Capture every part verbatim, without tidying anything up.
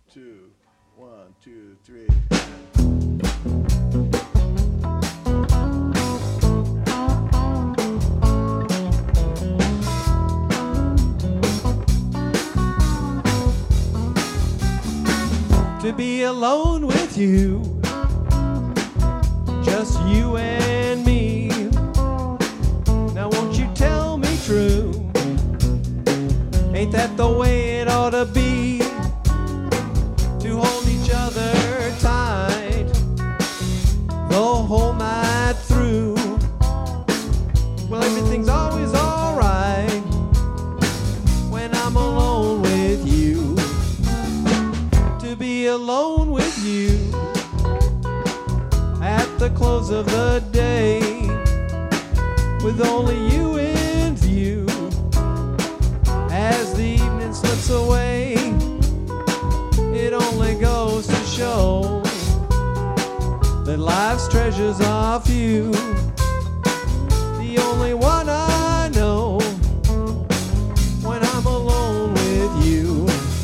two, one, two, three. To be alone with you, just you and me. Now won't you tell me true? Ain't that the way it ought to be? To hold each other tight the whole night through. Well, everything's always alright when I'm alone with you. To be alone with you at the close of the day, with only you in view as the evening slips away. It only goes to show that life's treasures are few. The only one I know when I'm alone with you.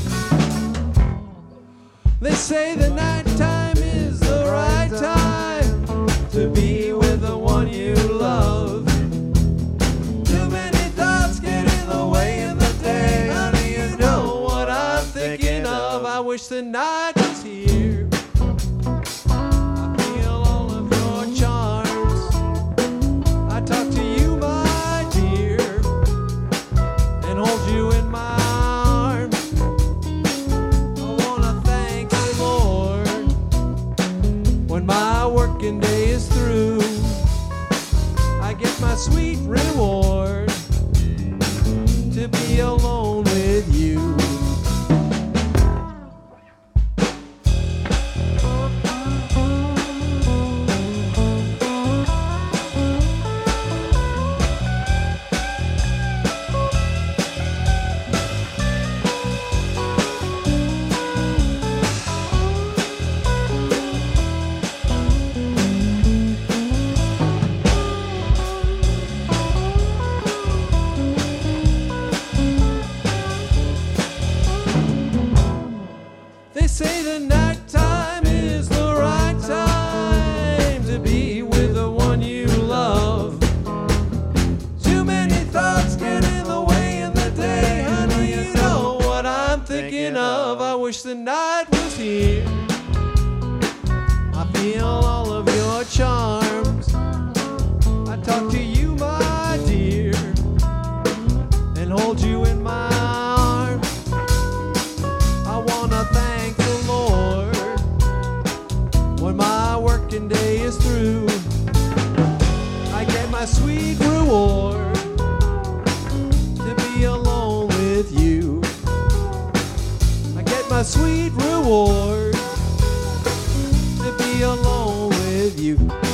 They say the night time is the right time to be with the one you love. Too many thoughts get in the way in the day. Honey, you know what I'm thinking of. I wish the night was here. I feel all of your charms. I talk to you, my dear, and hold you in my my working day is through. I get my sweet reward to be alone with you. They say the night time is the right time to be with the one you love. Too many thoughts get in the way in the day. Honey, you know what I'm thinking of. I wish the night was here. I feel all of your charms. I talk to you, my dear, and hold you in my arms. I wanna thank the Lord when my working day is through. I get my sweet reward to be alone with you. I get my sweet reward to be alone with you.